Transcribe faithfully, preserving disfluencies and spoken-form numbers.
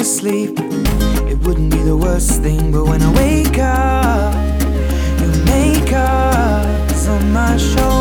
asleep, it wouldn't be the worst thing. But when I wake up, your makeup's on my shoulder.